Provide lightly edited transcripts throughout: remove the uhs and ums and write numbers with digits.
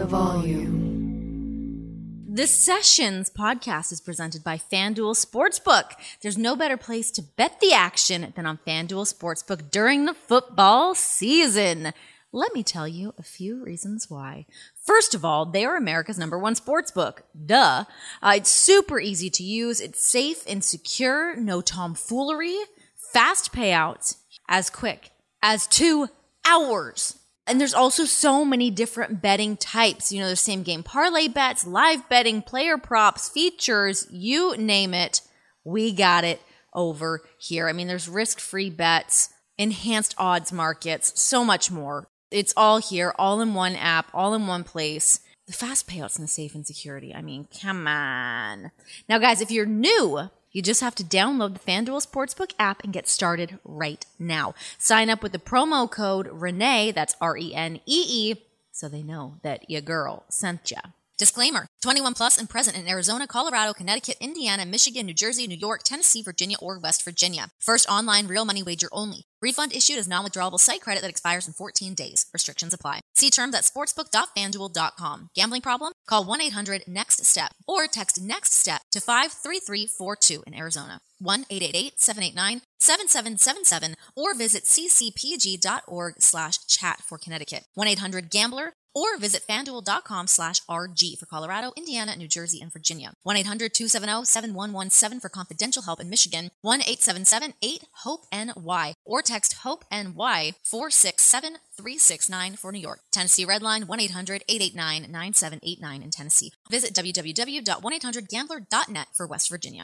volume. The Sessions podcast is presented by FanDuel Sportsbook. There's no better place to bet the action than on FanDuel Sportsbook during the football season. Let me tell you a few reasons why. First of all, they are America's #1 sportsbook. Duh. It's super easy to use. It's safe and secure. No tomfoolery. Fast payouts. As quick as 2 hours. And there's also so many different betting types. You know, there's same game parlay bets, live betting, player props, features, you name it. We got it over here. I mean, there's risk-free bets, enhanced odds markets, so much more. It's all here, all in one app, all in one place. The fast payouts and the safe and security. I mean, come on. Now, guys, if you're new, you just have to download the FanDuel Sportsbook app and get started right now. Sign up with the promo code Renee, that's RENEE, so they know that your girl sent ya. Disclaimer, 21 plus and present in Arizona, Colorado, Connecticut, Indiana, Michigan, New Jersey, New York, Tennessee, Virginia, or West Virginia. First online real money wager only. Refund issued as non-withdrawable site credit that expires in 14 days. Restrictions apply. See terms at sportsbook.fanduel.com. Gambling problem? Call 1-800-NEXT-STEP or text NEXT-STEP to 53342 in Arizona. 1-888-789-7777 or visit ccpg.org/chat for Connecticut. 1-800-GAMBLER or visit fanduel.com/RG for Colorado, Indiana, New Jersey, and Virginia. 1-800-270-7117 for confidential help in Michigan. 1-877-8-HOPE-NY or text HOPE-NY 467-369 for New York. Tennessee Redline 1-800-889-9789 in Tennessee. Visit www.1800gambler.net for West Virginia.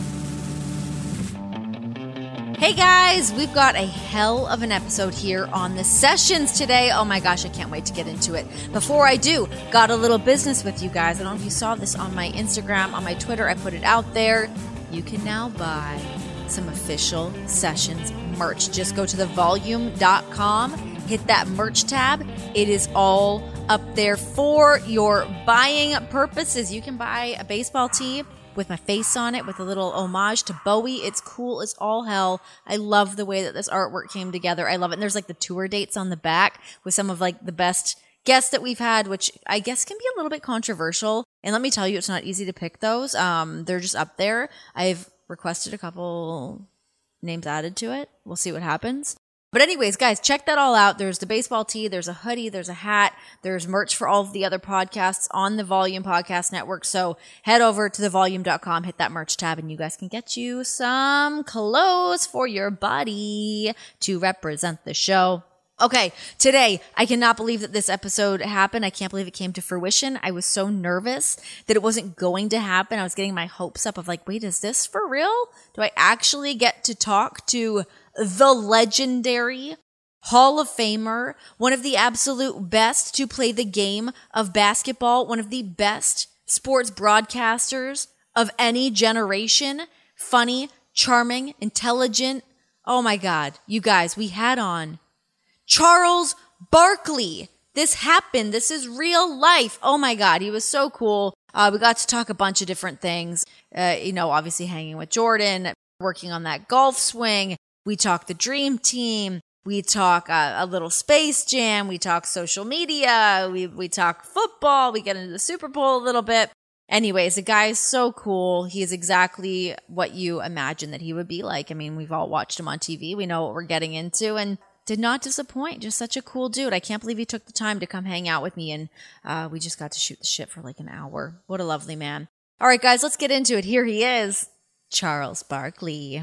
Hey guys, we've got a hell of an episode here on The Sessions today. Oh my gosh, I can't wait to get into it. Before I do, got a little business with you guys. I don't know if you saw this on my Instagram, on my Twitter, I put it out there. You can now buy some official Sessions merch. Just go to thevolume.com, hit that merch tab. It is all up there for your buying purposes. You can buy a baseball tee with my face on it, with a little homage to Bowie. It's cool as all hell. I love the way that this artwork came together. I love it. And there's like the tour dates on the back with some of like the best guests that we've had, which I guess can be a little bit controversial. And let me tell you, it's not easy to pick those. They're just up there. I've requested a couple names added to it. We'll see what happens. But anyways, guys, check that all out. There's the baseball tee, there's a hoodie, there's a hat, there's merch for all of the other podcasts on the Volume Podcast Network. So head over to thevolume.com, hit that merch tab, and you guys can get you some clothes for your body to represent the show. Okay, today, I cannot believe that this episode happened. I can't believe it came to fruition. I was so nervous that it wasn't going to happen. I was getting my hopes up of like, wait, is this for real? Do I actually get to talk to the legendary Hall of Famer, one of the absolute best to play the game of basketball, one of the best sports broadcasters of any generation, funny, charming, intelligent. Oh my God, you guys, we had on Charles Barkley. This happened. This is real life. Oh my God, he was so cool. We got to talk a bunch of different things, obviously hanging with Jordan, working on that golf swing. We talk the Dream Team. We talk a little Space Jam. We talk social media. We talk football. We get into the Super Bowl a little bit. Anyways, the guy is so cool. He is exactly what you imagine that he would be like. I mean, we've all watched him on TV. We know what we're getting into and did not disappoint. Just such a cool dude. I can't believe he took the time to come hang out with me. And we just got to shoot the shit for like an hour. What a lovely man. All right, guys, let's get into it. Here he is, Charles Barkley.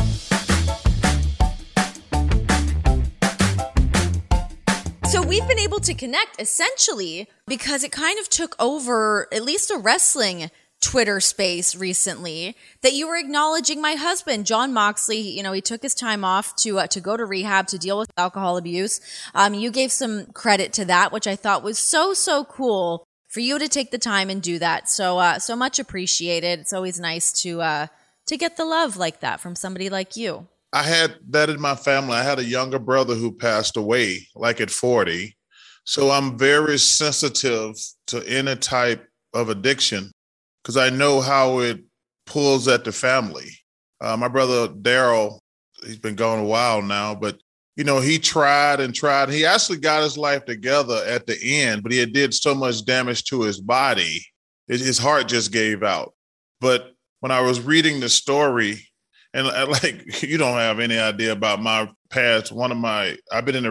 So we've been able to connect essentially because it kind of took over at least a wrestling Twitter space recently that you were acknowledging my husband, Jon Moxley. He took his time off to go to rehab to deal with alcohol abuse. You gave some credit to that, which I thought was so, so cool for you to take the time and do that. So, so much appreciated. It's always nice to get the love like that from somebody like you. I had that in my family. I had a younger brother who passed away, like at 40. So I'm very sensitive to any type of addiction because I know how it pulls at the family. My brother, Daryl, he's been gone a while now, but, he tried and tried. He actually got his life together at the end, but he had did so much damage to his body, his heart just gave out. But when I was reading the story, and like, you don't have any idea about my past. I've been in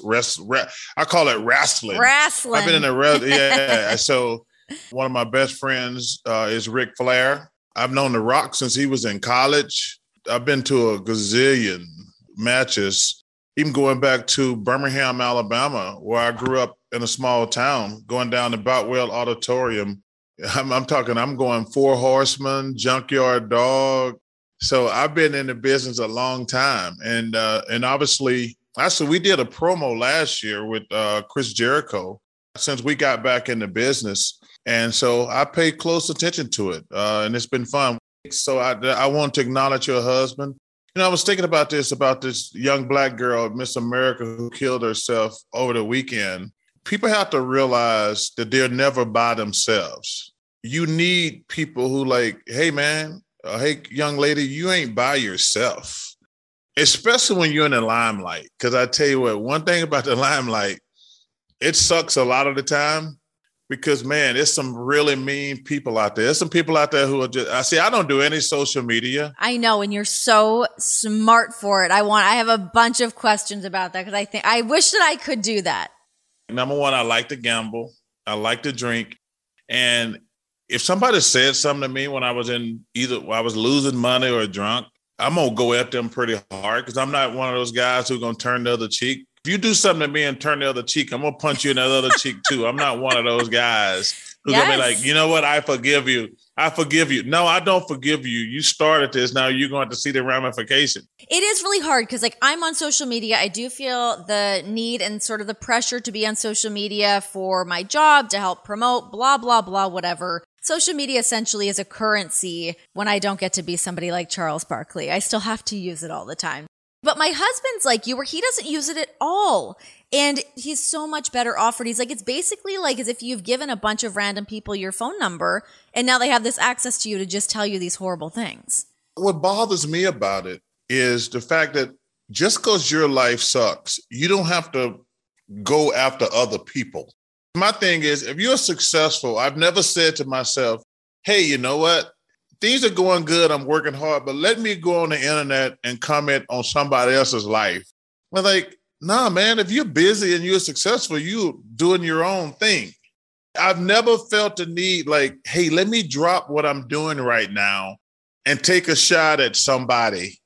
the I call it wrestling. Wrestling. I've been in the yeah. So one of my best friends is Ric Flair. I've known The Rock since he was in college. I've been to a gazillion matches, even going back to Birmingham, Alabama, where I grew up in a small town, going down to Boutwell Auditorium. I'm going Four Horsemen, Junkyard Dog. So I've been in the business a long time. And obviously, we did a promo last year with Chris Jericho since we got back in the business. And so I pay close attention to it. And it's been fun. So I want to acknowledge your husband. I was thinking about this young Black girl, Miss America, who killed herself over the weekend. People have to realize that they're never by themselves. You need people who like, hey, man, hey, young lady, you ain't by yourself, especially when you're in the limelight. Because I tell you what, one thing about the limelight, it sucks a lot of the time because, man, there's some really mean people out there. There's some people out there who are just, I don't do any social media. I know, and you're so smart for it. I have a bunch of questions about that because I wish that I could do that. Number one, I like to gamble. I like to drink. And if somebody said something to me when I was I was losing money or drunk, I'm going to go at them pretty hard because I'm not one of those guys who's going to turn the other cheek. If you do something to me and turn the other cheek, I'm going to punch you in the other cheek too. I'm not one of those guys who's going to be like, you know what? I forgive you. I forgive you. No, I don't forgive you. You started this. Now you're going to see the ramification. It is really hard because like I'm on social media. I do feel the need and sort of the pressure to be on social media for my job to help promote blah, blah, blah, whatever. Social media essentially is a currency when I don't get to be somebody like Charles Barkley. I still have to use it all the time. But my husband's like you, where he doesn't use it at all. And he's so much better off. He's like, it's basically like as if you've given a bunch of random people your phone number and now they have this access to you to just tell you these horrible things. What bothers me about it is the fact that just because your life sucks, you don't have to go after other people. My thing is, if you're successful, I've never said to myself, hey, you know what? Things are going good. I'm working hard, but let me go on the internet and comment on somebody else's life. Well, like, nah, man, if you're busy and you're successful, you're doing your own thing. I've never felt the need like, hey, let me drop what I'm doing right now and take a shot at somebody.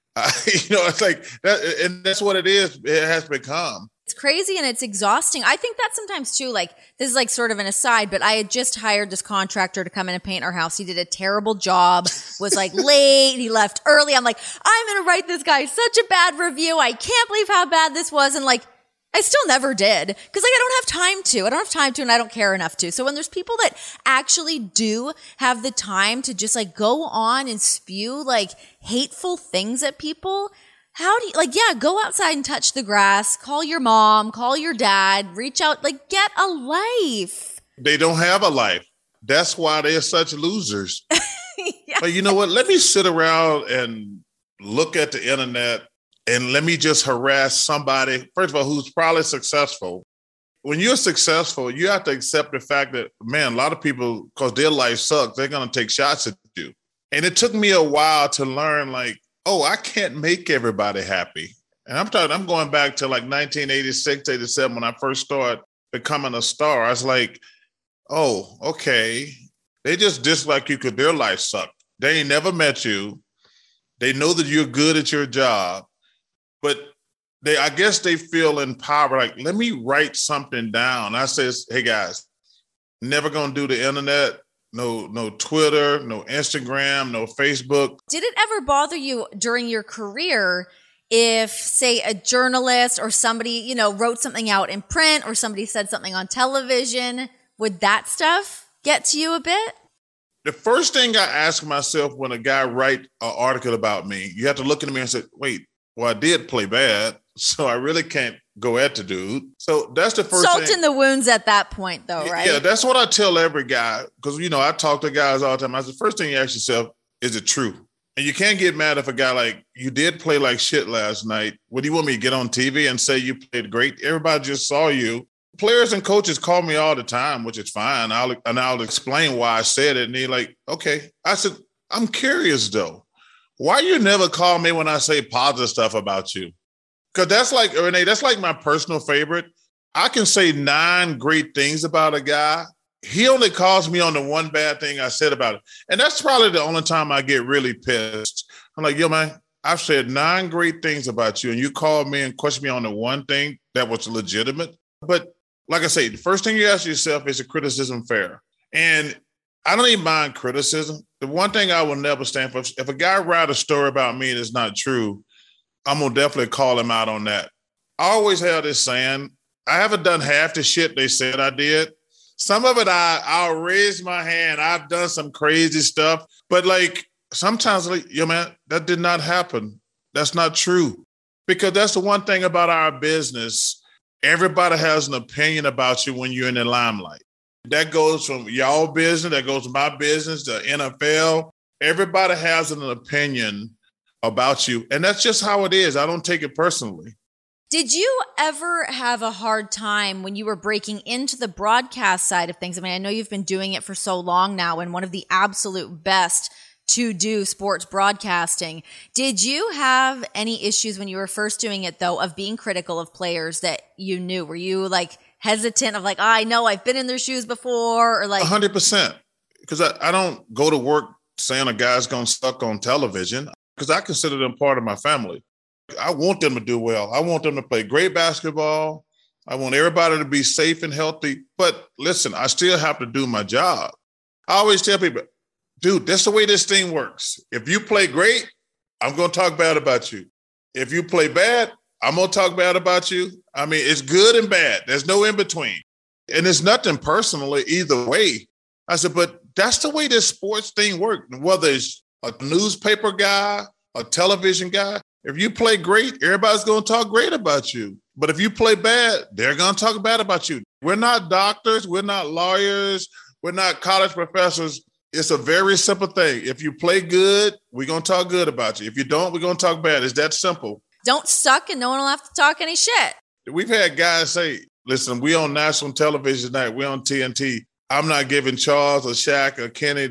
It's like that. And that's what it is. It has become. It's crazy and it's exhausting. I think that sometimes too, like this is like sort of an aside, but I had just hired this contractor to come in and paint our house. He did a terrible job, was like late. He left early. I'm like, I'm going to write this guy such a bad review. I can't believe how bad this was. And like, I still never did because like I don't have time to and I don't care enough to. So when there's people that actually do have the time to just like go on and spew like hateful things at people, how do you, go outside and touch the grass, call your mom, call your dad, reach out, like get a life. They don't have a life. That's why they're such losers. Yeah. But you know what? Let me sit around and look at the internet and let me just harass somebody, first of all, who's probably successful. When you're successful, you have to accept the fact that, man, a lot of people, because their life sucks, they're going to take shots at you. And it took me a while to learn, like, oh, I can't make everybody happy. And I'm going back to like 1986, 87, when I first started becoming a star. I was like, oh, okay. They just dislike you because their life sucked. They ain't never met you. They know that you're good at your job, but I guess they feel empowered. Like, let me write something down. I says, hey guys, never going to do the internet. No Twitter, no Instagram, no Facebook. Did it ever bother you during your career if, say, a journalist or somebody, wrote something out in print or somebody said something on television? Would that stuff get to you a bit? The first thing I ask myself when a guy writes an article about me, you have to look at me and say, wait, well, I did play bad, so I really can't go at the dude. So that's the first thing. Salt in the wounds at that point, though, right? Yeah, that's what I tell every guy. Because, I talk to guys all the time. I said, the first thing you ask yourself, is it true? And you can't get mad if a guy like, you did play like shit last night. What do you want me to get on TV and say you played great? Everybody just saw you. Players and coaches call me all the time, which is fine. I'll explain why I said it. And they're like, okay. I said, I'm curious though. Why you never call me when I say positive stuff about you? Because that's like, Renee, that's like my personal favorite. I can say 9 great things about a guy. He only calls me on the one bad thing I said about it. And that's probably the only time I get really pissed. I'm like, yo, man, I've said 9 great things about you, and you called me and questioned me on the one thing that was legitimate. But like I say, the first thing you ask yourself is a criticism fair? And I don't even mind criticism. The one thing I will never stand for, if a guy write a story about me that's not true, I'm going to definitely call him out on that. I always have this saying, I haven't done half the shit they said I did. Some of it, I'll raise my hand. I've done some crazy stuff. But like sometimes, like, yo, man, that did not happen. That's not true. Because that's the one thing about our business. Everybody has an opinion about you when you're in the limelight. That goes from y'all business, that goes to my business, the NFL. Everybody has an opinion about you. And that's just how it is. I don't take it personally. Did you ever have a hard time when you were breaking into the broadcast side of things? I mean, I know you've been doing it for so long now and one of the absolute best to do sports broadcasting. Did you have any issues when you were first doing it, though, of being critical of players that you knew? Were you like hesitant of like, oh, I know I've been in their shoes before, or like 100%? Because I don't go to work saying a guy's going to suck on television because I consider them part of my family. I want them to do well. I want them to play great basketball. I want everybody to be safe and healthy. But listen, I still have to do my job. I always tell people, dude, that's the way this thing works. If you play great, I'm going to talk bad about you. If you play bad, I'm going to talk bad about you. I mean, it's good and bad. There's no in between. And it's nothing personal either way. I said, but that's the way this sports thing works. Whether it's a newspaper guy, a television guy, if you play great, everybody's going to talk great about you. But if you play bad, they're going to talk bad about you. We're not doctors. We're not lawyers. We're not college professors. It's a very simple thing. If you play good, we're going to talk good about you. If you don't, we're going to talk bad. It's that simple. Don't suck and no one will have to talk any shit. We've had guys say, listen, we on national television tonight. We're on TNT. I'm not giving Charles or Shaq or Kenny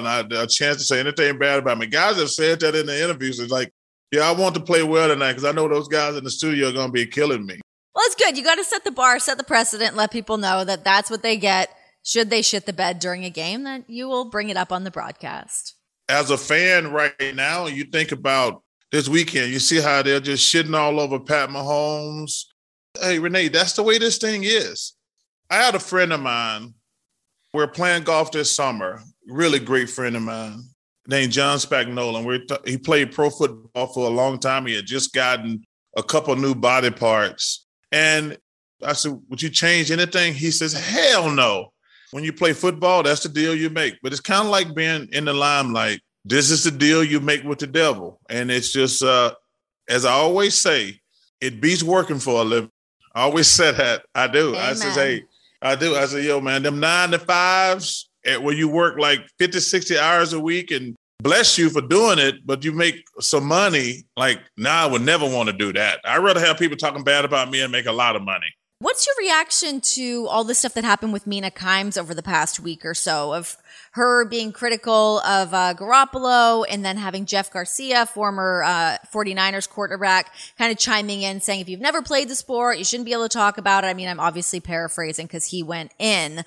a chance to say anything bad about me. Guys have said that in the interviews. It's like, yeah, I want to play well tonight because I know those guys in the studio are going to be killing me. Well, it's good. You got to set the bar, set the precedent, let people know that that's what they get. Should they shit the bed during a game, that you will bring it up on the broadcast. As a fan right now, you think about this weekend, you see how they're just shitting all over Pat Mahomes. Hey, Renee, that's the way this thing is. I had a friend of mine. We're playing golf this summer. Really great friend of mine named John Spagnola. He played pro football for a long time. He had just gotten a couple new body parts. And I said, would you change anything? He says, hell no. When you play football, that's the deal you make. But it's kind of like being in the limelight. This is the deal you make with the devil. And it's just, as I always say, it beats working for a living. I always said that. I do. Amen. I said, hey, I do. I said, yo, man, them 9 to 5s where you work like 50, 60 hours a week and bless you for doing it, but you make some money. Like, nah, I would never want to do that. I'd rather have people talking bad about me and make a lot of money. What's your reaction to all the stuff that happened with Mina Kimes over the past week or so, of her being critical of Garoppolo and then having Jeff Garcia, former 49ers quarterback, kind of chiming in saying, if you've never played the sport, you shouldn't be able to talk about it. I mean, I'm obviously paraphrasing because he went in.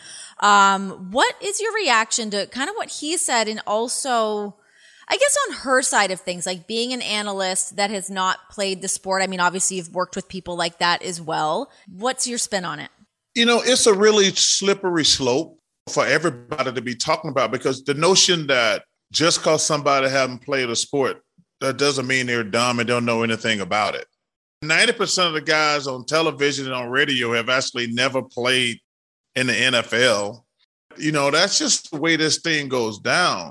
What is your reaction to kind of what he said, and also, I guess, on her side of things, like being an analyst that has not played the sport? I mean, obviously you've worked with people like that as well. What's your spin on it? You know, it's a really slippery slope for everybody to be talking about, because the notion that just because somebody haven't played a sport, that doesn't mean they're dumb and don't know anything about it. 90% of the guys on television and on radio have actually never played in the NFL. You know, that's just the way this thing goes down.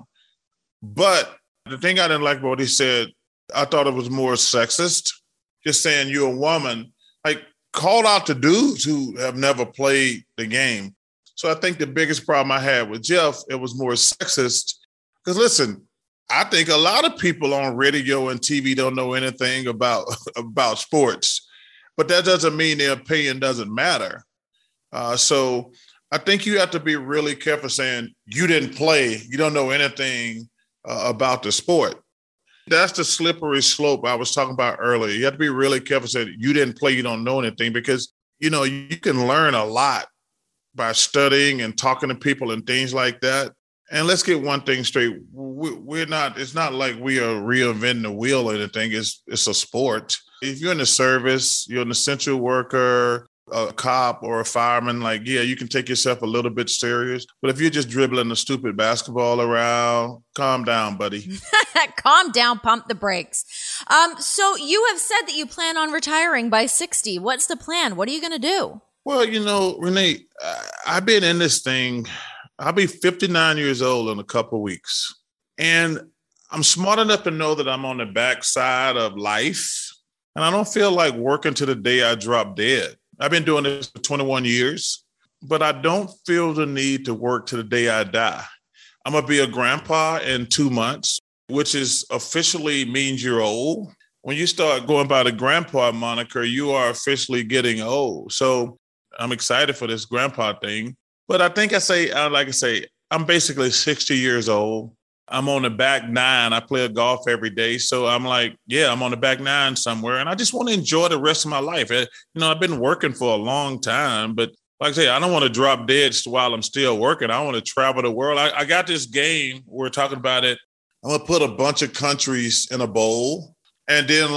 But the thing I didn't like about what he said, I thought it was more sexist. Just saying you're a woman, like, call out the dudes who have never played the game. So I think the biggest problem I had with Jeff, it was more sexist. Because listen, I think a lot of people on radio and TV don't know anything about sports, but that doesn't mean their opinion doesn't matter. So I think you have to be really careful saying you didn't play, you don't know anything about the sport. That's the slippery slope I was talking about earlier. You have to be really careful saying you didn't play, you don't know anything, because, you can learn a lot by studying and talking to people and things like that. And let's get one thing straight. It's not like we are reinventing the wheel or anything. It's a sport. If you're in the service, you're an essential worker, a cop or a fireman, you can take yourself a little bit serious. But if you're just dribbling a stupid basketball around, calm down, buddy. Calm down, pump the brakes. So you have said that you plan on retiring by 60. What's the plan? What are you going to do? Well, Renee, I've been in this thing. I'll be 59 years old in a couple of weeks. And I'm smart enough to know that I'm on the backside of life. And I don't feel like working to the day I drop dead. I've been doing this for 21 years, but I don't feel the need to work to the day I die. I'm going to be a grandpa in 2 months, which is officially means you're old. When you start going by the grandpa moniker, you are officially getting old. So I'm excited for this grandpa thing. But I think I'm basically 60 years old. I'm on the back nine. I play golf every day. So I'm I'm on the back nine somewhere. And I just want to enjoy the rest of my life. I've been working for a long time, but like I say, I don't want to drop dead while I'm still working. I want to travel the world. I got this game. We're talking about it. I'm going to put a bunch of countries in a bowl. And then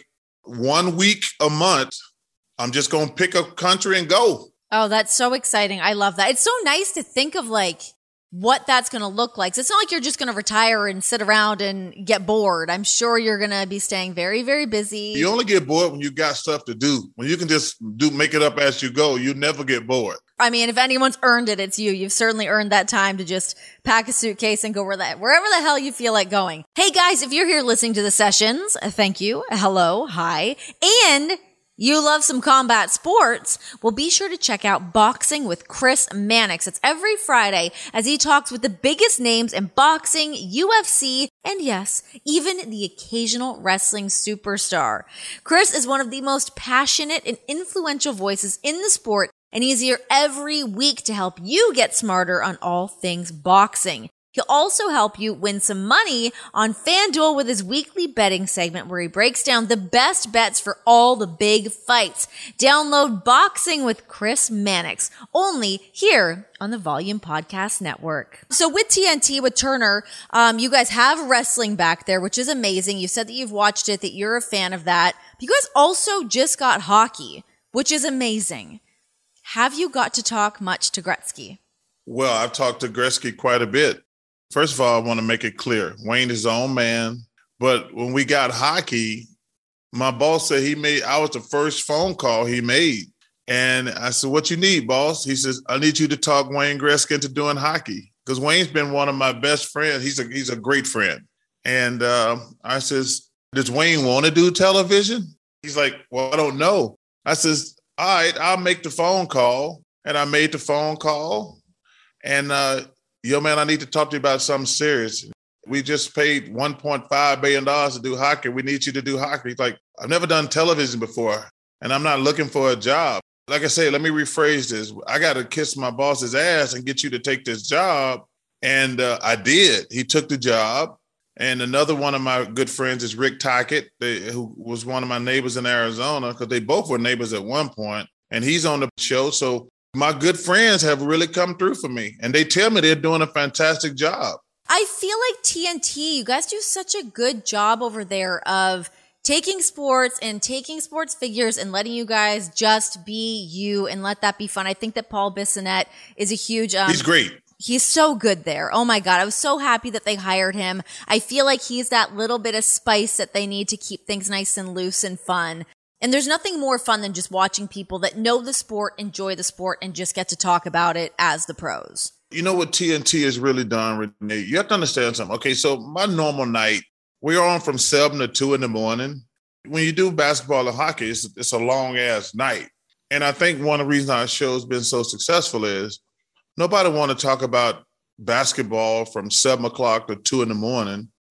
1 week a month, I'm just going to pick a country and go. Oh, that's so exciting. I love that. It's so nice to think of what that's going to look like. So it's not like you're just going to retire and sit around and get bored. I'm sure you're going to be staying very, very busy. You only get bored when you got stuff to do. When you can just make it up as you go, you never get bored. I mean, if anyone's earned it, it's you. You've certainly earned that time to just pack a suitcase and go wherever the hell you feel like going. Hey guys, if you're here listening to the sessions, thank you. Hello. Hi. And you love some combat sports? Well, be sure to check out Boxing with Chris Mannix. It's every Friday as he talks with the biggest names in boxing, UFC, and yes, even the occasional wrestling superstar. Chris is one of the most passionate and influential voices in the sport, and he's here every week to help you get smarter on all things boxing. He'll also help you win some money on FanDuel with his weekly betting segment where he breaks down the best bets for all the big fights. Download Boxing with Chris Mannix, only here on the Volume Podcast Network. So with TNT, with Turner, you guys have wrestling back there, which is amazing. You said that you've watched it, that you're a fan of that. You guys also just got hockey, which is amazing. Have you got to talk much to Gretzky? Well, I've talked to Gretzky quite a bit. First of all, I want to make it clear, Wayne is his own man. But when we got hockey, my boss said I was the first phone call he made. And I said, what you need, boss? He says, I need you to talk Wayne Gretzky into doing hockey. Because Wayne's been one of my best friends. He's a great friend. And I says, does Wayne want to do television? He's like, well, I don't know. I says, all right, I'll make the phone call. And I made the phone call. And yo, man, I need to talk to you about something serious. We just paid $1.5 billion to do hockey. We need you to do hockey. He's like, I've never done television before, and I'm not looking for a job. Like I say, let me rephrase this. I got to kiss my boss's ass and get you to take this job. And I did. He took the job. And another one of my good friends is Rick Tocchet, who was one of my neighbors in Arizona, because they both were neighbors at one point, and he's on the show. So my good friends have really come through for me, and they tell me they're doing a fantastic job. I feel like TNT, you guys do such a good job over there of taking sports and taking sports figures and letting you guys just be you and let that be fun. I think that Paul Bissonnette is a huge... he's great. He's so good there. Oh my God. I was so happy that they hired him. I feel like he's that little bit of spice that they need to keep things nice and loose and fun. And there's nothing more fun than just watching people that know the sport, enjoy the sport, and just get to talk about it as the pros. You know what TNT has really done, Renee? You have to understand something. Okay, so my normal night, we're on from 7 to 2 in the morning. When you do basketball and hockey, it's a long-ass night. And I think one of the reasons our show's been so successful is nobody want to talk about basketball from 7 o'clock to 2 in the morning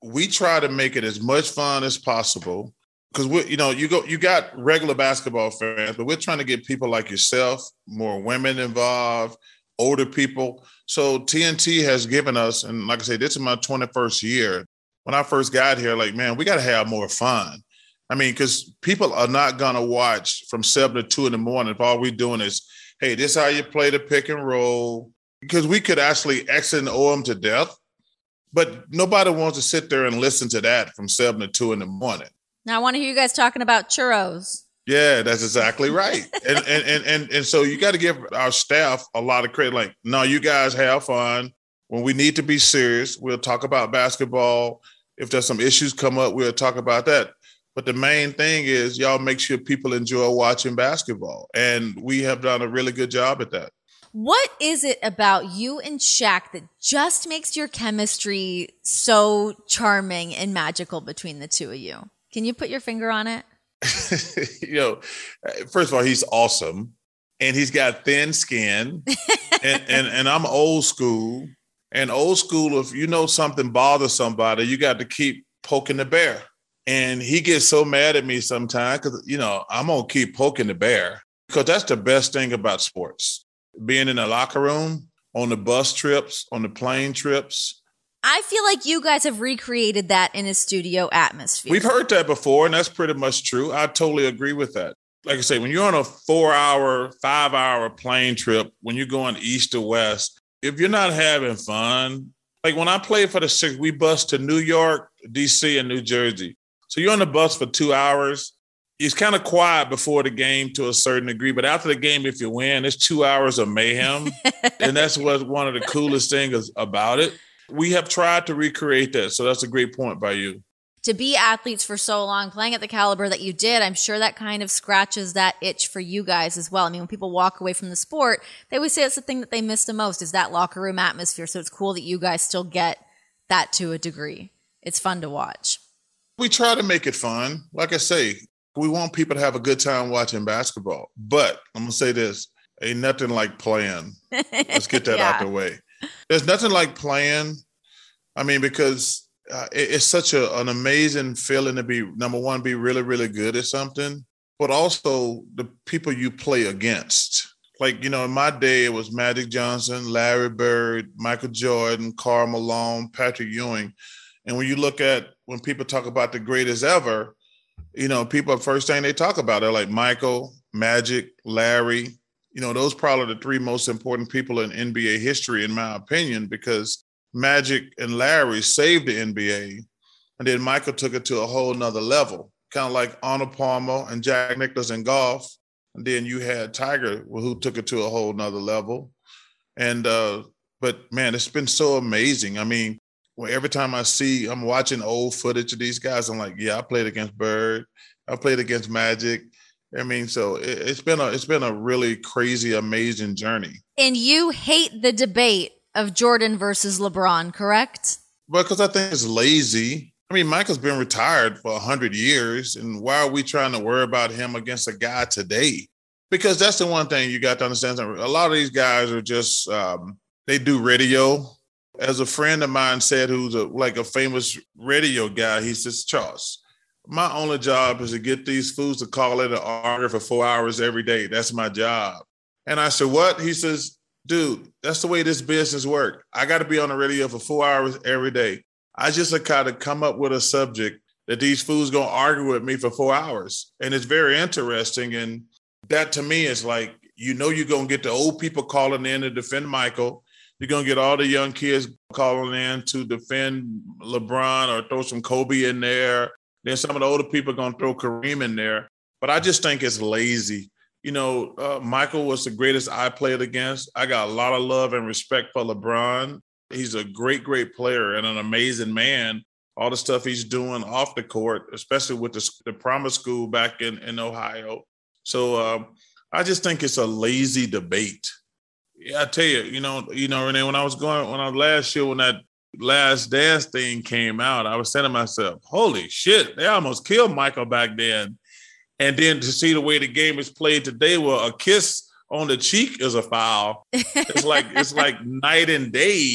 we try to make it as much fun as possible because you got regular basketball fans, but we're trying to get people like yourself, more women involved, older people. So TNT has given us, and like I say, this is my 21st year. When I first got here, like, man, we got to have more fun. I mean, because people are not going to watch from 7 to 2 in the morning if all we're doing is, hey, this is how you play the pick and roll. Because we could actually X and O them to death, but nobody wants to sit there and listen to that from 7 to 2 in the morning. Now I want to hear you guys talking about churros. Yeah, that's exactly right. And so you got to give our staff a lot of credit. Like, no, you guys have fun. When we need to be serious, we'll talk about basketball. If there's some issues come up, we'll talk about that. But the main thing is y'all make sure people enjoy watching basketball. And we have done a really good job at that. What is it about you and Shaq that just makes your chemistry so charming and magical between the two of you? Can you put your finger on it? First of all, he's awesome. And he's got thin skin. and I'm old school. And old school, if you know something bothers somebody, you got to keep poking the bear. And he gets so mad at me sometimes because, I'm going to keep poking the bear because that's the best thing about sports. Being in the locker room, on the bus trips, on the plane trips. I feel like you guys have recreated that in a studio atmosphere. We've heard that before, and that's pretty much true. I totally agree with that. Like I say, when you're on a 4-hour, 5-hour plane trip, when you're going east to west, if you're not having fun, like when I played for the Sixers, we bus to New York, D.C., and New Jersey. So you're on the bus for 2 hours. It's kind of quiet before the game to a certain degree, but after the game, if you win, it's 2 hours of mayhem. And that's what's one of the coolest things about it. We have tried to recreate that. So that's a great point by you. To be athletes for so long, playing at the caliber that you did, I'm sure that kind of scratches that itch for you guys as well. I mean, when people walk away from the sport, they always say it's the thing that they miss the most is that locker room atmosphere. So it's cool that you guys still get that to a degree. It's fun to watch. We try to make it fun. Like I say, we want people to have a good time watching basketball. But I'm going to say this, ain't nothing like playing. Let's get that out the way. There's nothing like playing. I mean, because it's such an amazing feeling to be, number one, be really, really good at something, but also the people you play against. Like, in my day, it was Magic Johnson, Larry Bird, Michael Jordan, Karl Malone, Patrick Ewing. And when you look at, when people talk about the greatest ever, people, first thing they talk about, they're like Michael, Magic, Larry. Those probably the three most important people in NBA history, in my opinion, because Magic and Larry saved the NBA. And then Michael took it to a whole nother level, kind of like Arnold Palmer and Jack Nicklaus in golf. And then you had Tiger, who took it to a whole nother level. And, but man, it's been so amazing. I mean, every time I'm watching old footage of these guys, I'm like, yeah, I played against Bird. I played against Magic. I mean, so it's been a really crazy, amazing journey. And you hate the debate of Jordan versus LeBron, correct? Because I think it's lazy. I mean, Michael's been retired for 100 years, and why are we trying to worry about him against a guy today? Because that's the one thing you got to understand. A lot of these guys are just, they do radio. As a friend of mine said, who's like a famous radio guy, he says, Charles, my only job is to get these fools to call in and argue for 4 hours every day. That's my job. And I said, what? He says, dude, that's the way this business works. I got to be on the radio for 4 hours every day. I just kind of come up with a subject that these fools going to argue with me for 4 hours. And it's very interesting. And that to me is like, you're going to get the old people calling in to defend Michael. You're going to get all the young kids calling in to defend LeBron or throw some Kobe in there. Then some of the older people are going to throw Kareem in there. But I just think it's lazy. Michael was the greatest I played against. I got a lot of love and respect for LeBron. He's a great, great player and an amazing man. All the stuff he's doing off the court, especially with the Promise School back in Ohio. So I just think it's a lazy debate. Yeah, I tell you, Renee, when last year, when that Last Dance thing came out, I was saying to myself, holy shit, they almost killed Michael back then. And then to see the way the game is played today, where a kiss on the cheek is a foul. It's like night and day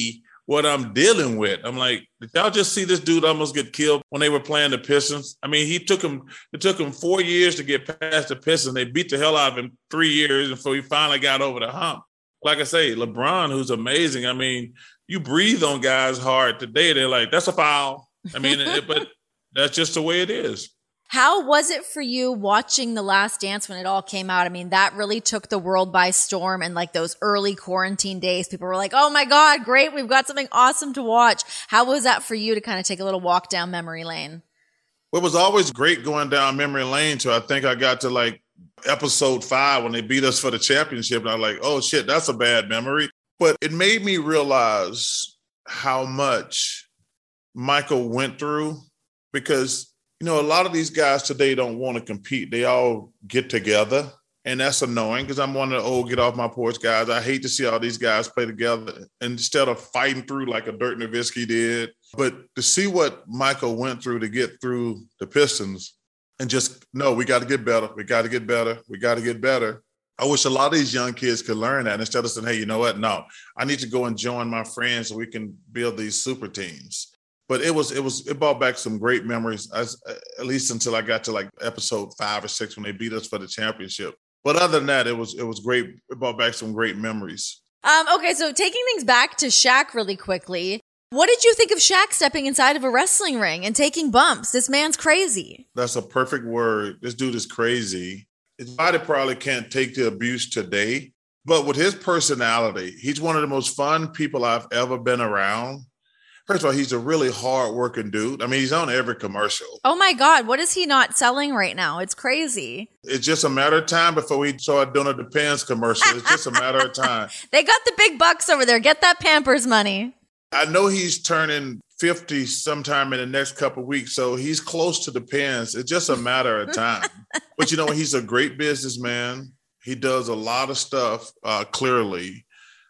what I'm dealing with. I'm like, did y'all just see this dude almost get killed when they were playing the Pistons? I mean, it took him 4 years to get past the Pistons. They beat the hell out of him 3 years before he finally got over the hump. Like I say, LeBron, who's amazing. I mean, you breathe on guys hard today. They're like, that's a foul. I mean, but that's just the way it is. How was it for you watching The Last Dance when it all came out? I mean, that really took the world by storm. And like those early quarantine days, people were like, oh my God, great. We've got something awesome to watch. How was that for you to kind of take a little walk down memory lane? Well, it was always great going down memory lane. So I think I got to like episode 5 when they beat us for the championship. And I was like, oh shit, that's a bad memory. But it made me realize how much Michael went through, because you know, a lot of these guys today don't want to compete. They all get together, and that's annoying because I'm one of the old get off my porch guys. I hate to see all these guys play together instead of fighting through like a Dirk Nowitzki did. But to see what Michael went through to get through the Pistons and just, no, we got to get better. We got to get better. We got to get better. I wish a lot of these young kids could learn that instead of saying, hey, you know what? No, I need to go and join my friends so we can build these super teams. But it brought back some great memories, at least until I got to like episode 5 or 6 when they beat us for the championship. But other than that, it was great. It brought back some great memories. Okay, so taking things back to Shaq really quickly, what did you think of Shaq stepping inside of a wrestling ring and taking bumps? This man's crazy. That's a perfect word. This dude is crazy. His body probably can't take the abuse today, but with his personality, he's one of the most fun people I've ever been around. First of all, he's a really hard-working dude. I mean, he's on every commercial. Oh, my God. What is he not selling right now? It's crazy. It's just a matter of time before we start doing a Depends commercial. It's just a matter of time. They got the big bucks over there. Get that Pampers money. I know he's turning 50 sometime in the next couple of weeks, so he's close to Depends. It's just a matter of time. But, you know, he's a great businessman. He does a lot of stuff, clearly.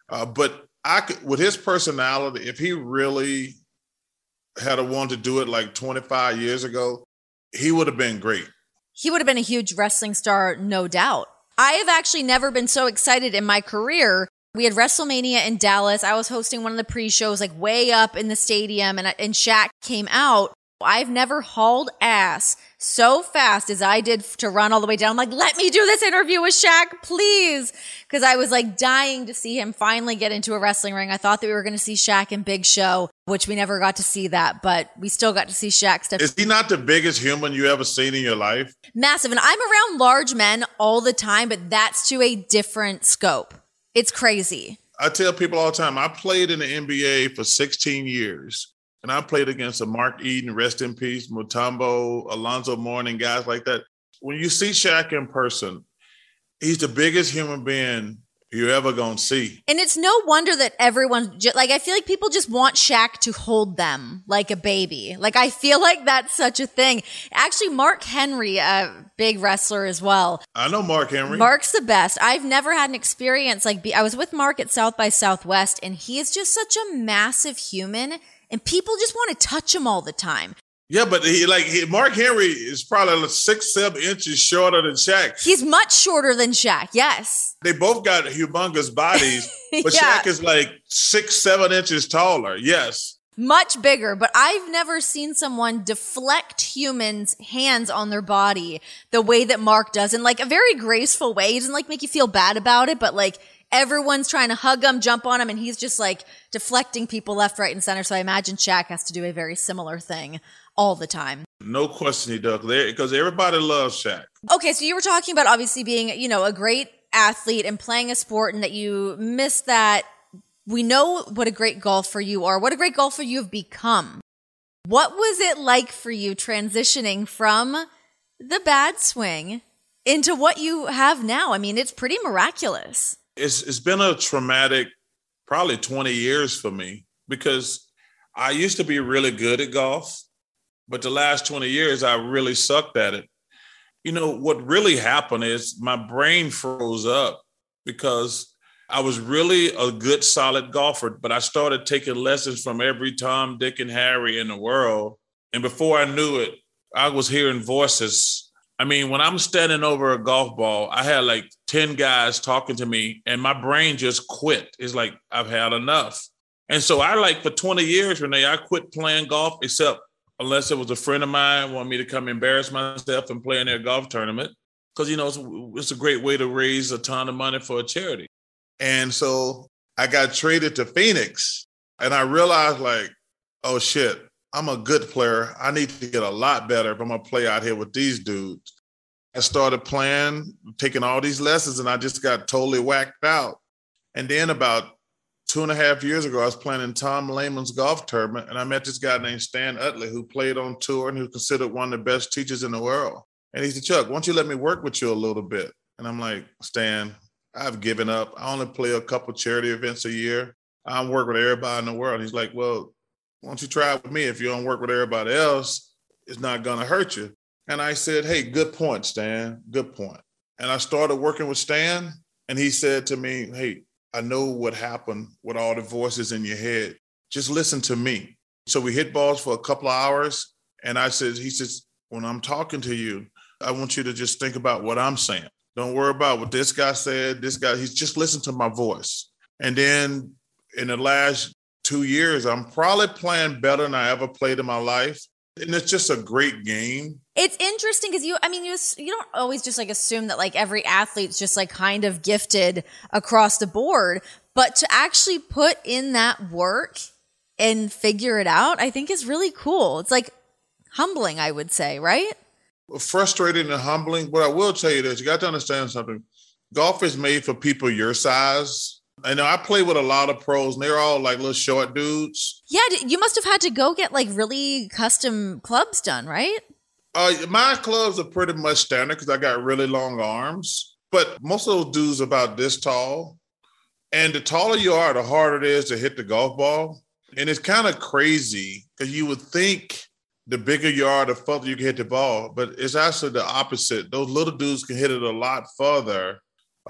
But with his personality, if he really had wanted to do it like 25 years ago, he would have been great. He would have been a huge wrestling star, no doubt. I have actually never been so excited in my career. We had WrestleMania in Dallas. I was hosting one of the pre-shows like way up in the stadium, and Shaq came out. I've never hauled ass so fast as I did to run all the way down. I'm like, let me do this interview with Shaq, please. Because I was like dying to see him finally get into a wrestling ring. I thought that we were going to see Shaq and Big Show, which we never got to see that, but we still got to see Shaq step. Is he not the biggest human you ever seen in your life? Massive. And I'm around large men all the time, but that's to a different scope. It's crazy. I tell people all the time, I played in the NBA for 16 years. And I played against a Mark Eden, rest in peace, Mutombo, Alonzo Mourning, guys like that. When you see Shaq in person, he's the biggest human being you're ever going to see. And it's no wonder that everyone, like, I feel like people just want Shaq to hold them like a baby. Like, I feel like that's such a thing. Actually, Mark Henry, a big wrestler as well. I know Mark Henry. Mark's the best. I've never had an experience like, I was with Mark at South by Southwest, and he is just such a massive human. And people just want to touch him all the time. Yeah, but Mark Henry is probably like 6-7 inches shorter than Shaq. He's much shorter than Shaq, yes. They both got humongous bodies, but Yeah. Shaq is like 6-7 inches taller, yes. Much bigger, but I've never seen someone deflect humans' hands on their body the way that Mark does, in like a very graceful way. He doesn't like make you feel bad about it, but like everyone's trying to hug him, jump on him, and he's just like deflecting people left, right, and center. So I imagine Shaq has to do a very similar thing all the time. No question he does, because everybody loves Shaq. Okay, so you were talking about obviously being, you know, a great athlete and playing a sport, and that you missed that. We know what a great golfer you are, what a great golfer you have become. What was it like for you transitioning from the bad swing into what you have now? I mean, it's pretty miraculous. It's been a traumatic, probably 20 years for me, because I used to be really good at golf, but the last 20 years, I really sucked at it. You know, what really happened is my brain froze up because I was really a good, solid golfer, but I started taking lessons from every Tom, Dick, and Harry in the world. And before I knew it, I was hearing voices. I mean, when I'm standing over a golf ball, I had like 10 guys talking to me and my brain just quit. It's like, I've had enough. And so for 20 years, Renee, I quit playing golf, except unless it was a friend of mine wanted me to come embarrass myself and play in their golf tournament. Because, it's a great way to raise a ton of money for a charity. And so I got traded to Phoenix, and I realized oh shit, I'm a good player. I need to get a lot better if I'm going to play out here with these dudes. I started playing, taking all these lessons, and I just got totally whacked out. And then about 2.5 years ago, I was playing in Tom Lehman's golf tournament, and I met this guy named Stan Utley, who played on tour and who's considered one of the best teachers in the world. And he said, Chuck, why don't you let me work with you a little bit? And I'm like, Stan, I've given up. I only play a couple charity events a year. I work with everybody in the world. He's like, well, why don't you try it with me? If you don't work with everybody else, it's not going to hurt you. And I said, hey, good point, Stan, good point. And I started working with Stan, and he said to me, hey, I know what happened with all the voices in your head. Just listen to me. So we hit balls for a couple of hours. And he says, when I'm talking to you, I want you to just think about what I'm saying. Don't worry about what this guy said. He's just listen to my voice. And then in the last 2 years, I'm probably playing better than I ever played in my life. And it's just a great game. It's interesting because you don't always just assume that every athlete's just kind of gifted across the board, but to actually put in that work and figure it out, I think is really cool. It's humbling, I would say, right? Frustrating and humbling. What I will tell you is you got to understand something. Golf is made for people your size. And I play with a lot of pros, and they're all little short dudes. Yeah, you must have had to go get really custom clubs done, right? My clubs are pretty much standard because I got really long arms. But most of those dudes are about this tall. And the taller you are, the harder it is to hit the golf ball. And it's kind of crazy because you would think the bigger you are, the further you can hit the ball. But it's actually the opposite. Those little dudes can hit it a lot further.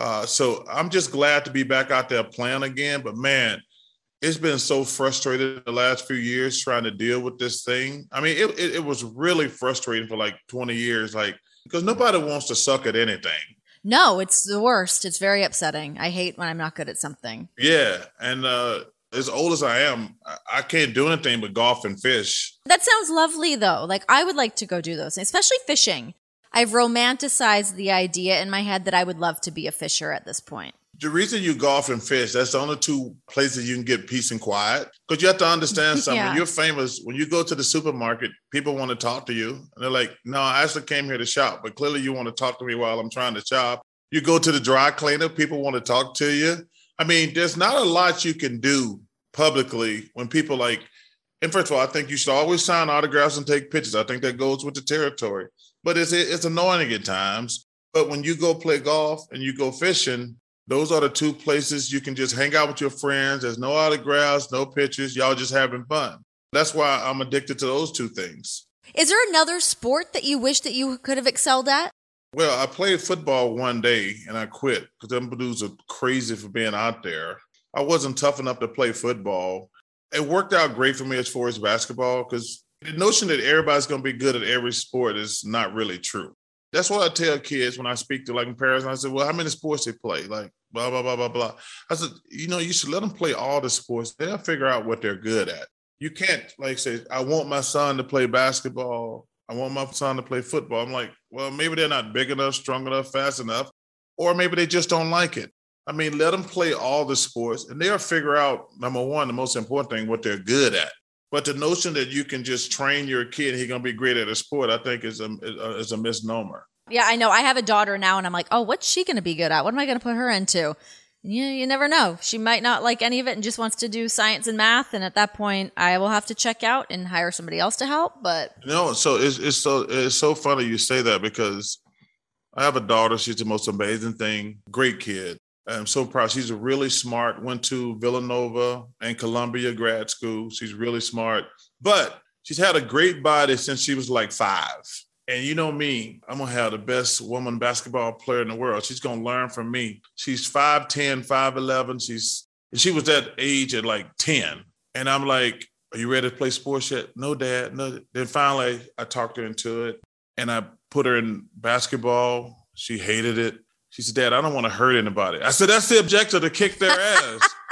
So I'm just glad to be back out there playing again. But, man, it's been so frustrating the last few years trying to deal with this thing. I mean, it was really frustrating for 20 years, because nobody wants to suck at anything. No, it's the worst. It's very upsetting. I hate when I'm not good at something. Yeah. And as old as I am, I can't do anything but golf and fish. That sounds lovely, though. I would like to go do those things, especially fishing. I've romanticized the idea in my head that I would love to be a fisher at this point. The reason you golf and fish, that's the only two places you can get peace and quiet. Because you have to understand something. Yeah. When you're famous, when you go to the supermarket, people want to talk to you. And they're like, no, I actually came here to shop. But clearly you want to talk to me while I'm trying to shop. You go to the dry cleaner, people want to talk to you. I mean, there's not a lot you can do publicly when people and first of all, I think you should always sign autographs and take pictures. I think that goes with the territory. But it's annoying at times. But when you go play golf and you go fishing, those are the two places you can just hang out with your friends. There's no autographs, no pictures. Y'all just having fun. That's why I'm addicted to those two things. Is there another sport that you wish that you could have excelled at? Well, I played football one day and I quit because them dudes are crazy for being out there. I wasn't tough enough to play football. It worked out great for me as far as basketball because the notion that everybody's going to be good at every sport is not really true. That's what I tell kids when I speak to in Paris. And I said, well, how many sports they play? Blah, blah, blah, blah, blah. I said, you should let them play all the sports. They'll figure out what they're good at. You can't say, I want my son to play basketball. I want my son to play football. I'm like, well, maybe they're not big enough, strong enough, fast enough, or maybe they just don't like it. I mean, let them play all the sports and they'll figure out, number one, the most important thing, what they're good at. But the notion that you can just train your kid and he's going to be great at a sport, I think is a misnomer. Yeah, I know. I have a daughter now and I'm like, oh, what's she going to be good at? What am I going to put her into? You never know. She might not like any of it and just wants to do science and math. And at that point, I will have to check out and hire somebody else to help. But no, so it's so funny you say that because I have a daughter. She's the most amazing thing. Great kid. I'm so proud. She's really smart. Went to Villanova and Columbia grad school. She's really smart, but she's had a great body since she was 5. And you know me, I'm going to have the best woman basketball player in the world. She's going to learn from me. She's 5'10", 5'11". She was that age at 10. And I'm like, are you ready to play sports yet? No, Dad. No. Then finally, I talked her into it. And I put her in basketball. She hated it. She said, Dad, I don't want to hurt anybody. I said, that's the objective, to kick their ass.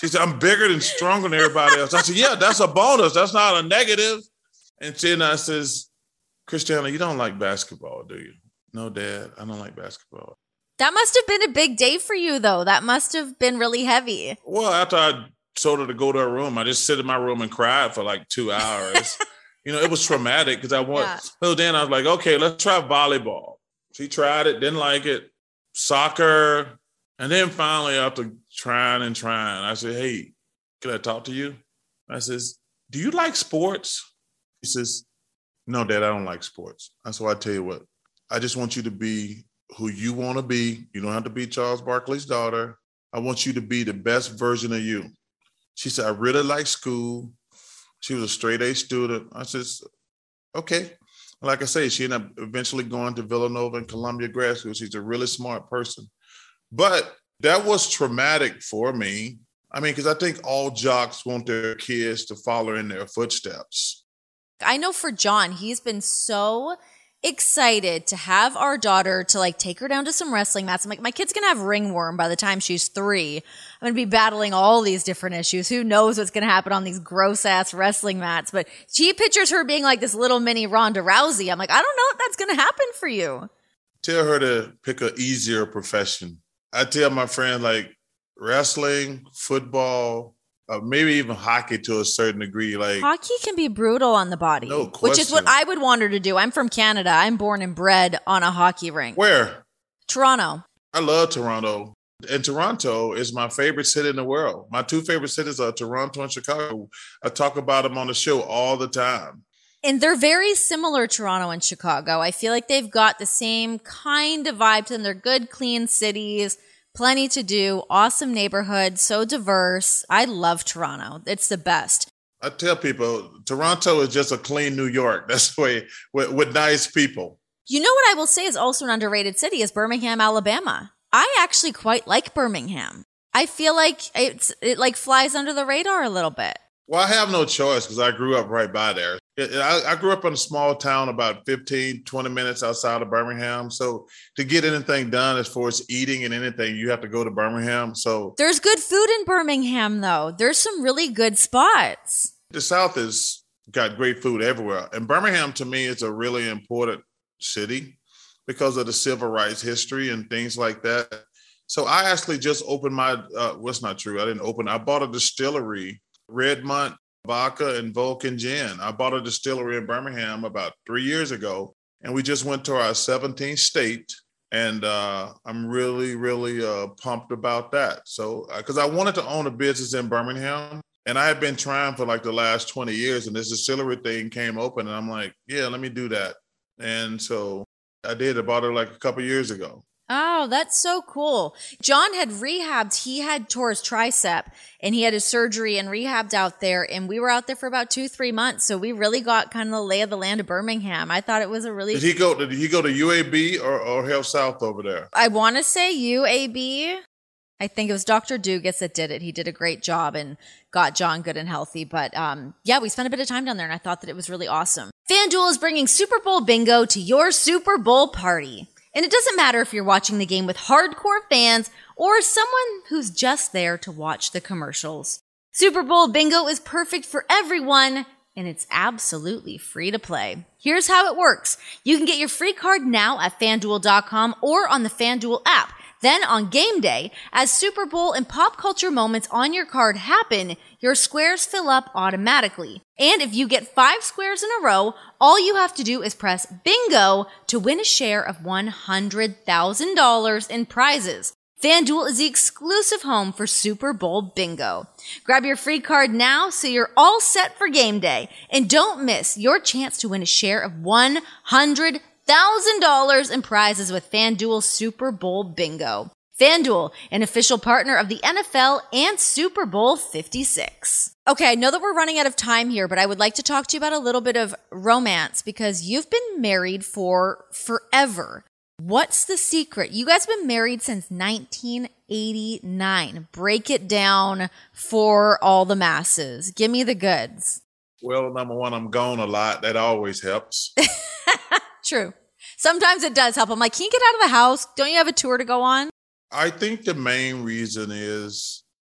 She said, I'm bigger and stronger than everybody else. I said, yeah, that's a bonus. That's not a negative. And then I says, Christiana, you don't like basketball, do you? No, Dad, I don't like basketball. That must have been a big day for you, though. That must have been really heavy. Well, after I told her to go to her room, I just sit in my room and cried for like 2 hours. It was traumatic because So then I was like, okay, let's try volleyball. She tried it, didn't like it. Soccer. And then finally, after trying, I said, hey, can I talk to you? I says, do you like sports? He says, no, Dad, I don't like sports. I said, well, I tell you what, I just want you to be who you want to be. You don't have to be Charles Barkley's daughter. I want you to be the best version of you. She said, I really like school. She was a straight A student. I said, okay. Like I say, she ended up eventually going to Villanova and Columbia grad school. She's a really smart person. But that was traumatic for me. I mean, because I think all jocks want their kids to follow in their footsteps. I know for John, he's been so excited to have our daughter to take her down to some wrestling mats. I'm like, my kid's going to have ringworm by the time she's 3. I'm going to be battling all these different issues. Who knows what's going to happen on these gross ass wrestling mats? But she pictures her being like this little mini Ronda Rousey. I'm like, I don't know if that's going to happen for you. Tell her to pick an easier profession. I tell my friends wrestling, football, maybe even hockey to a certain degree. Hockey can be brutal on the body, no question. Which is what I would want her to do. I'm from Canada. I'm born and bred on a hockey rink. Where? Toronto. I love Toronto. And Toronto is my favorite city in the world. My 2 favorite cities are Toronto and Chicago. I talk about them on the show all the time. And they're very similar, Toronto and Chicago. I feel like they've got the same kind of vibe to them. They're good, clean cities. Plenty to do, awesome neighborhood, so diverse. I love Toronto. It's the best. I tell people, Toronto is just a clean New York. That's the way, with nice people. You know what I will say is also an underrated city is Birmingham, Alabama. I actually quite like Birmingham. I feel like it flies under the radar a little bit. Well, I have no choice because I grew up right by there. I grew up in a small town about 15, 20 minutes outside of Birmingham. So to get anything done as far as eating and anything, you have to go to Birmingham. So there's good food in Birmingham, though. There's some really good spots. The South has got great food everywhere. And Birmingham, to me, is a really important city because of the civil rights history and things like that. So I actually just opened what's not true. I bought a distillery, Redmont Vodka and Vulcan Gin. I bought a distillery in Birmingham about 3 years ago, and we just went to our 17th state, and I'm really, really pumped about that. So, because I wanted to own a business in Birmingham, and I had been trying for the last 20 years, and this distillery thing came open, and I'm like, yeah, let me do that. And so I did. I bought it a couple years ago. Oh, that's so cool. John had rehabbed. He had tore his tricep and he had his surgery and rehabbed out there. And we were out there for about 2-3 months. So we really got kind of the lay of the land of Birmingham. I thought it was a really... Did he go to UAB or Health South over there? I want to say UAB. I think it was Dr. Dugas that did it. He did a great job and got John good and healthy. But yeah, we spent a bit of time down there and I thought that it was really awesome. FanDuel is bringing Super Bowl bingo to your Super Bowl party. And it doesn't matter if you're watching the game with hardcore fans or someone who's just there to watch the commercials. Super Bowl bingo is perfect for everyone, and it's absolutely free to play. Here's how it works. You can get your free card now at FanDuel.com or on the FanDuel app. Then on game day, as Super Bowl and pop culture moments on your card happen, your squares fill up automatically. And if you get 5 squares in a row, all you have to do is press bingo to win a share of $100,000 in prizes. FanDuel is the exclusive home for Super Bowl bingo. Grab your free card now so you're all set for game day. And don't miss your chance to win a share of $100,000 in prizes with FanDuel Super Bowl Bingo. FanDuel, an official partner of the NFL and Super Bowl 56. Okay, I know that we're running out of time here, but I would like to talk to you about a little bit of romance because you've been married for forever. What's the secret? You guys have been married since 1989. Break it down for all the masses. Give me the goods. Well, number one, I'm gone a lot. That always helps. True. Sometimes it does help. I'm like, can you get out of the house? Don't you have a tour to go on? I think the main reason is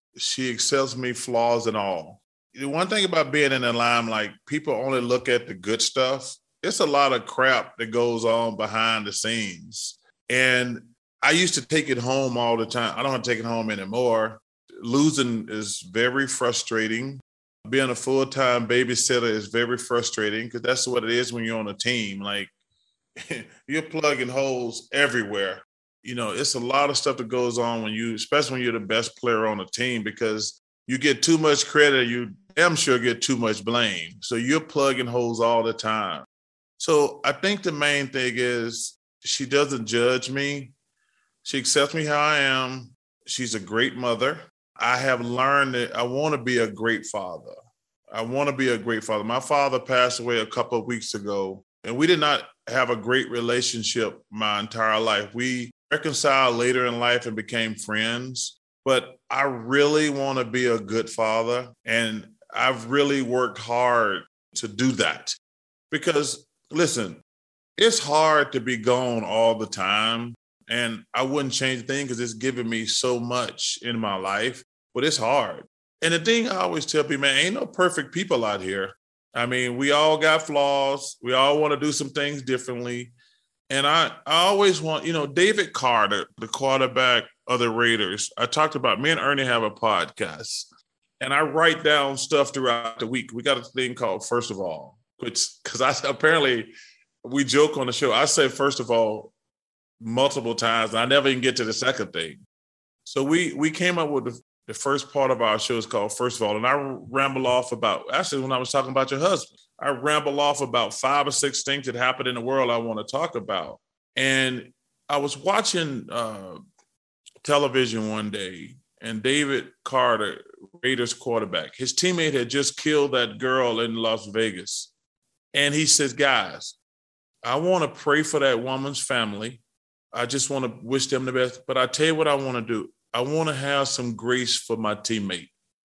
She accepts me, flaws and all. The one thing about being in the limelight, people only look at the good stuff. It's a lot of crap that goes on behind the scenes. And I used to take it home all the time. I don't want to take it home anymore. Losing is very frustrating. Being a full-time babysitter is very frustrating because that's what it is when you're on a team. Like, you're plugging holes everywhere. You know, it's a lot of stuff that goes on especially when you're the best player on a team, because you get too much credit, you damn sure get too much blame. So you're plugging holes all the time. So I think the main thing is she doesn't judge me. She accepts me how I am. She's a great mother. I have learned that I want to be a great father. I want to be a great father. My father passed away a couple of weeks ago, and we did not have a great relationship my entire life. We reconciled later in life and became friends, but I really want to be a good father, and I've really worked hard to do that. Because, listen, it's hard to be gone all the time, and I wouldn't change a thing because it's given me so much in my life, but it's hard. And the thing I always tell people, man, ain't no perfect people out here. I mean, we all got flaws. We all want to do some things differently. And I always want, David Carter, the quarterback of the Raiders, I talked about, me and Ernie have a podcast, and I write down stuff throughout the week. We got a thing called First of All, because apparently we joke on the show. I say first of all multiple times, and I never even get to the second thing. So we came up with the first part of our show is called First of All, and I ramble off about, actually when I was talking about your husband, I ramble off about 5 or 6 things that happened in the world I want to talk about. And I was watching television one day, and David Carter, Raiders quarterback, his teammate had just killed that girl in Las Vegas. And he says, guys, I want to pray for that woman's family. I just want to wish them the best. But I tell you what I want to do. I want to have some grace for my teammate.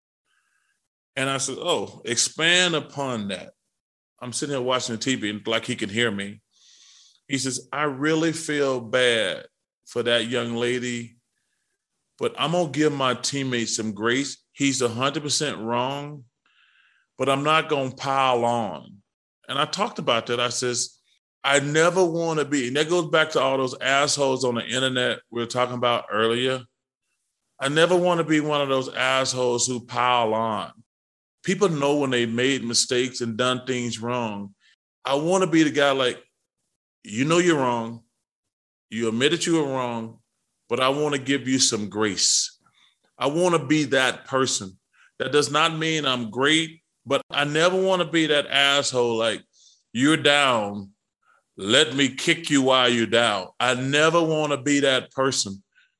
And I said, oh, expand upon that. I'm sitting here watching the TV like he can hear me. He says, I really feel bad for that young lady, but I'm going to give my teammate some grace. He's 100% wrong, but I'm not going to pile on. And I talked about that. I says, I never want to be, and that goes back to all those assholes on the internet we were talking about earlier. I never want to be one of those assholes who pile on. People know when they made mistakes and done things wrong. I want to be the guy like, you know you're wrong. You admit that you were wrong, but I want to give you some grace. I want to be that person. That does not mean I'm great, but I never want to be that asshole like, you're down, let me kick you while you're down. I never want to be that person.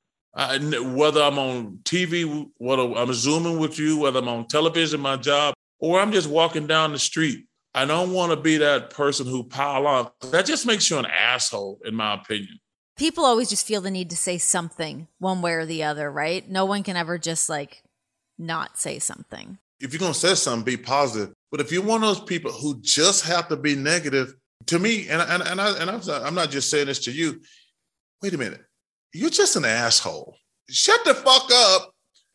Whether I'm on TV, whether I'm Zooming with you, whether I'm on television, my job, or I'm just walking down the street. I don't want to be that person who pile on. That just makes you an asshole, in my opinion. People always just feel the need to say something one way or the other, right? No one can ever just not say something. If you're going to say something, be positive. But if you're one of those people who just have to be negative, to me, and I'm not just saying this to you, wait a minute. You're just an asshole. Shut the fuck up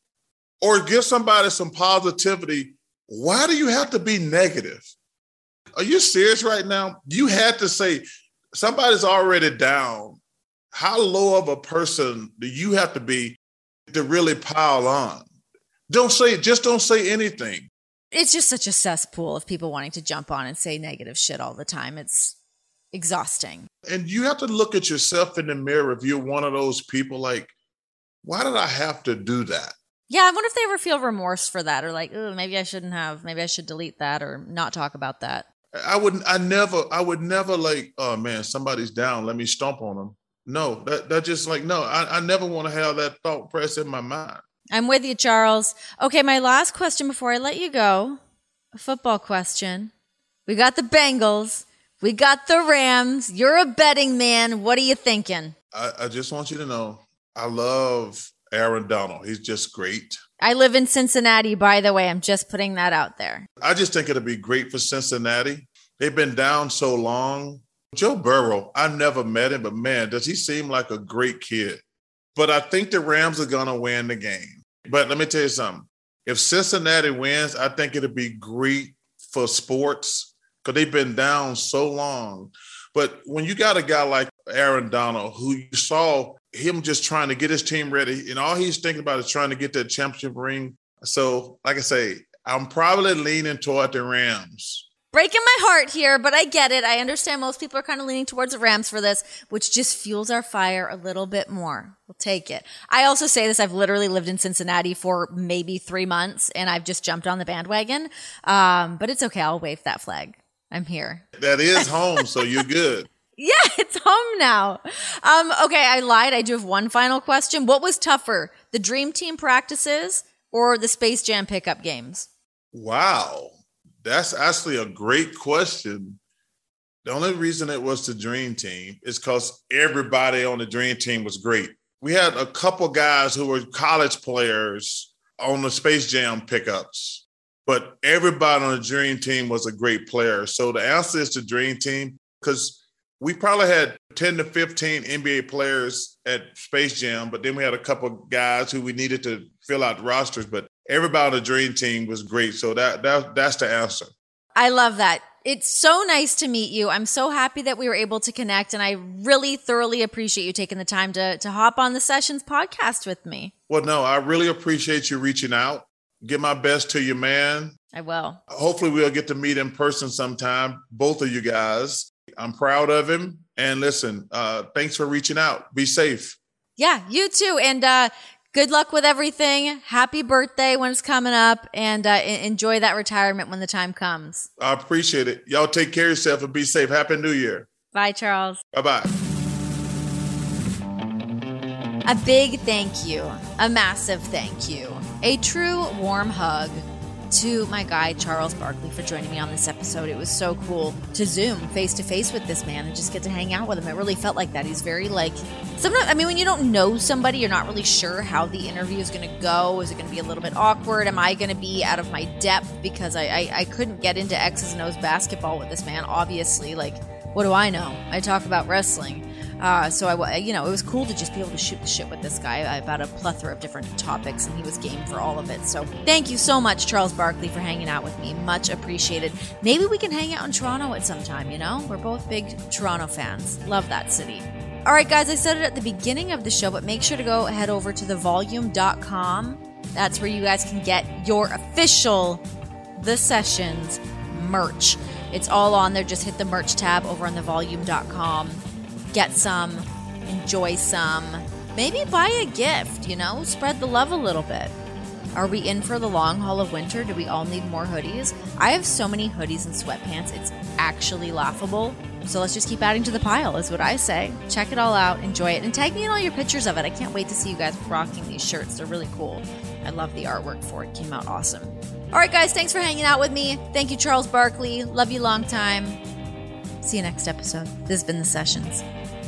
or give somebody some positivity. Why do you have to be negative? Are you serious right now? You had to say somebody's already down. How low of a person do you have to be to really pile on? Don't say anything. It's just such a cesspool of people wanting to jump on and say negative shit all the time. It's exhausting. And you have to look at yourself in the mirror if you're one of those people like, why did I have to do that? Yeah, I wonder if they ever feel remorse for that or like, oh, maybe I shouldn't have, maybe I should delete that or not talk about that. I would never like, oh man, somebody's down, let me stomp on them. No, that just like, no, I never want to have that thought press in my mind. I'm with you, Charles. Okay, my last question before I let you go, a football question. We got the Bengals. We got the Rams. You're a betting man. What are you thinking? I just want you to know, I love Aaron Donald. He's just great. I live in Cincinnati, by the way. I'm just putting that out there. I just think it'll be great for Cincinnati. They've been down so long. Joe Burrow, I never met him, but man, does he seem like a great kid. But I think the Rams are going to win the game. But let me tell you something. If Cincinnati wins, I think it'll be great for sports because they've been down so long. But when you got a guy like Aaron Donald, who you saw him just trying to get his team ready, and all he's thinking about is trying to get that championship ring. So, like I say, I'm probably leaning toward the Rams. Breaking my heart here, but I get it. I understand most people are kind of leaning towards the Rams for this, which just fuels our fire a little bit more. We'll take it. I also say this. I've literally lived in Cincinnati for maybe 3 months, and I've just jumped on the bandwagon. But it's okay. I'll wave that flag. I'm here. That is home, so you're good. Yeah, it's home now. Okay, I lied. I do have one final question. What was tougher, the Dream Team practices or the Space Jam pickup games? Wow. That's actually a great question. The only reason it was the Dream Team is because everybody on the Dream Team was great. We had a couple guys who were college players on the Space Jam pickups, but everybody on the Dream Team was a great player. So the answer is the Dream Team because we probably had 10 to 15 NBA players at Space Jam, but then we had a couple guys who we needed to fill out the rosters, but everybody on the Dream Team was great. So that's the answer. I love that. It's so nice to meet you. I'm so happy that we were able to connect, and I really thoroughly appreciate you taking the time to hop on the Sessions podcast with me. Well, no, I really appreciate you reaching out. Give my best to your man. I will. Hopefully we'll get to meet in person sometime, both of you guys. I'm proud of him. And listen, thanks for reaching out. Be safe. Yeah, you too. And good luck with everything. Happy birthday when it's coming up, and enjoy that retirement when the time comes. I appreciate it. Y'all take care of yourself and be safe. Happy New Year. Bye, Charles. Bye-bye. A big thank you, a massive thank you, a true warm hug to my guy, Charles Barkley, for joining me on this episode. It was so cool to Zoom face-to-face with this man and just get to hang out with him. It really felt like that. He's very sometimes, when you don't know somebody, you're not really sure how the interview is going to go. Is it going to be a little bit awkward? Am I going to be out of my depth? Because I couldn't get into X's and O's basketball with this man, obviously. What do I know? I talk about wrestling. So it was cool to just be able to shoot the shit with this guy about a plethora of different topics, and he was game for all of it. So thank you so much, Charles Barkley, for hanging out with me. Much appreciated. Maybe we can hang out in Toronto at some time, We're both big Toronto fans. Love that city. All right, guys, I said it at the beginning of the show, but make sure to go head over to thevolume.com. That's where you guys can get your official The Sessions merch. It's all on there. Just hit the merch tab over on thevolume.com. Get some, enjoy some, maybe buy a gift, spread the love a little bit. Are we in for the long haul of winter? Do we all need more hoodies? I have so many hoodies and sweatpants, it's actually laughable. So let's just keep adding to the pile, is what I say. Check it all out, enjoy it, and tag me in all your pictures of it. I can't wait to see you guys rocking these shirts. They're really cool. I love the artwork for it. It came out awesome. All right, guys, thanks for hanging out with me. Thank you, Charles Barkley. Love you long time. See you next episode. This has been The Sessions.